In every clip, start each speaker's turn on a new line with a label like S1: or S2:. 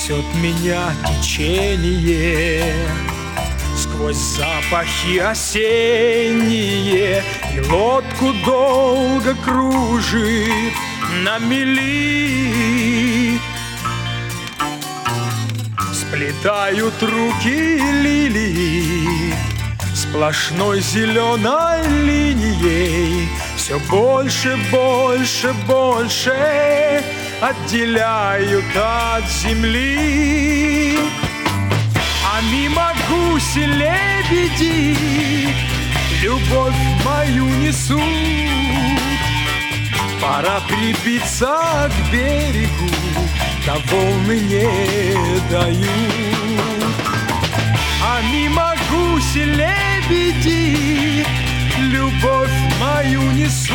S1: Несет меня течение сквозь запахи осенние, и лодку долго кружит на мели. Сплетают руки лилии сплошной зеленой линией, все больше, больше, больше отделяют от земли. А мимо гуси лебеди любовь мою несут. Пора прибиться к берегу, да волны не дают. А мимо гуси лебеди любовь мою несут.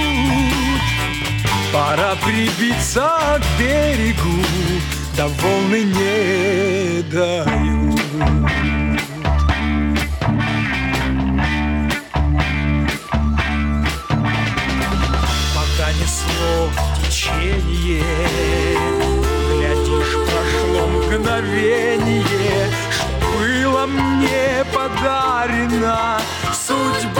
S1: Пора прибиться к берегу, да волны не дают. Пока несло течение, глядишь, прошло мгновение, что было мне подарено судьбой.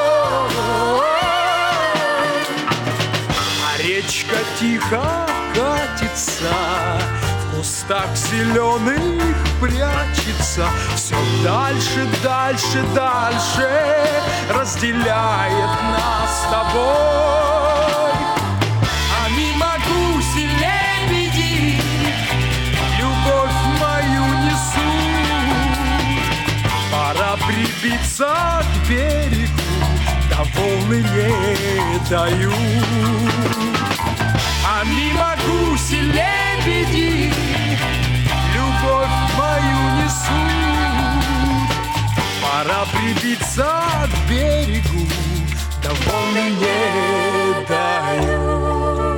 S1: А речка тихо катится, в кустах зеленых прячется, все дальше, дальше, дальше разделяет нас с тобой. А мимо гуси лебеди любовь мою несут. Пора прибиться к берегу, да волны не дают. А мимо гуси лебеди любовь мою несут. Пора прибиться к берегу, да волны не дают.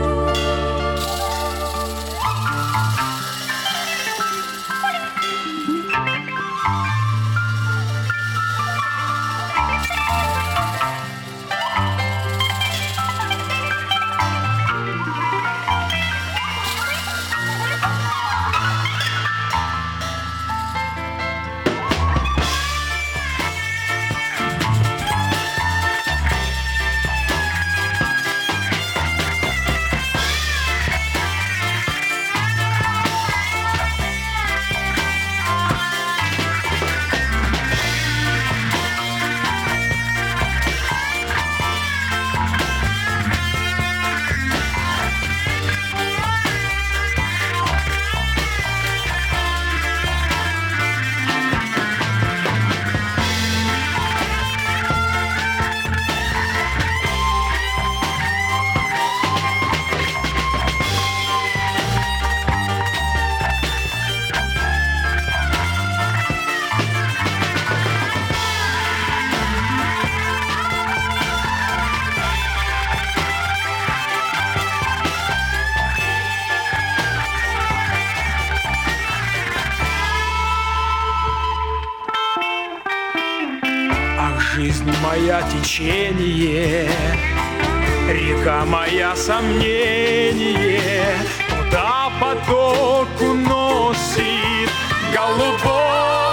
S1: Жизнь моя течение, река моя сомнение, куда поток уносит голубой.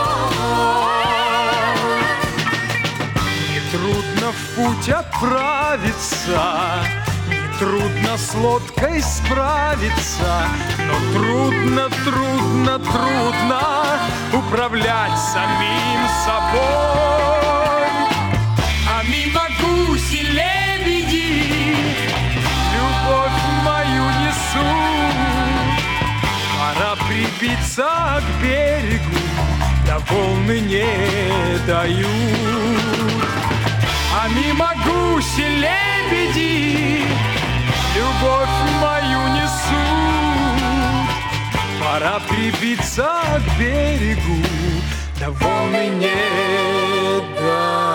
S1: Нетрудно в путь отправиться, нетрудно с лодкой справиться, но трудно, трудно, трудно управлять самим собой. А мимо гуси лебеди любовь мою несут. Пора прибиться к берегу, да волны не дают. А мимо гуси лебеди любовь мою несут. Пора прибиться к берегу, да волны не дают.